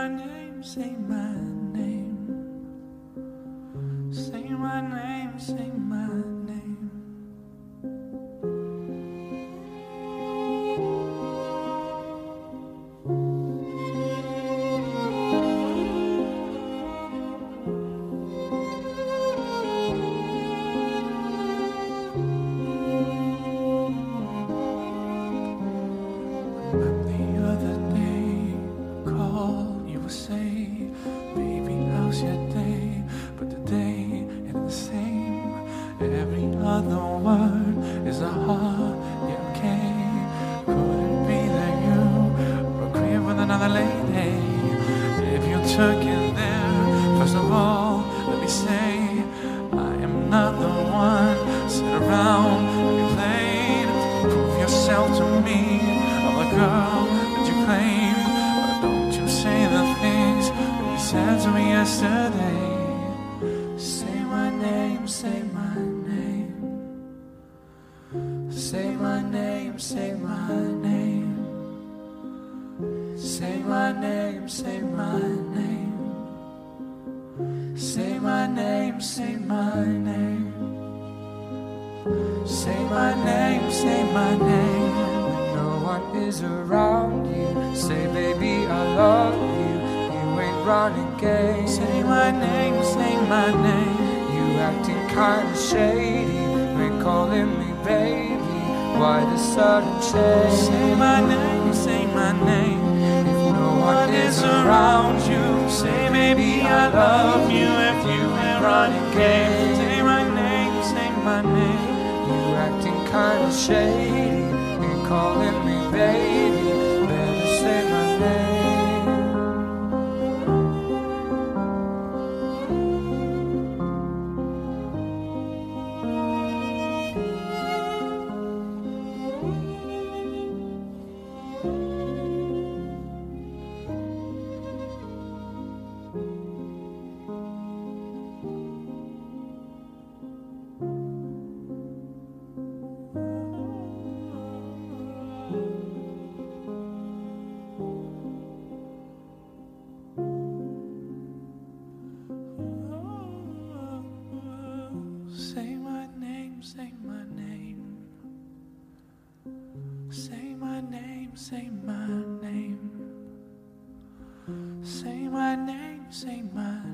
my name, say my name. Say my name, say my name. But the other day, call, you will say, baby, how's your day? But today ain't the same. Every other word is a heart, yeah, okay. Could it be that you were agreeing with another lady? If you took it there, first of all, let me say, I am not the one. Sit around and be played. Prove yourself to me. I'm the girl that you claim. But don't you say the things that you said to me yesterday. Say my name, say my name. Say my name, say my name. Say my name, say my name. Say my name, say my name. Say my name, say my name. When no one is around you, say baby I love you. You ain't running game. Say my name, say my name. You acting kinda shady, been calling me baby. Why the sudden change? Say my name, say my name. If no one Is around you, say baby I love you. If you ain't running game, say my name, say my name. you acting kinda shady, been calling me baby. Better say my name. Say my name, say my name. Say my name, say my name. Say my name, say my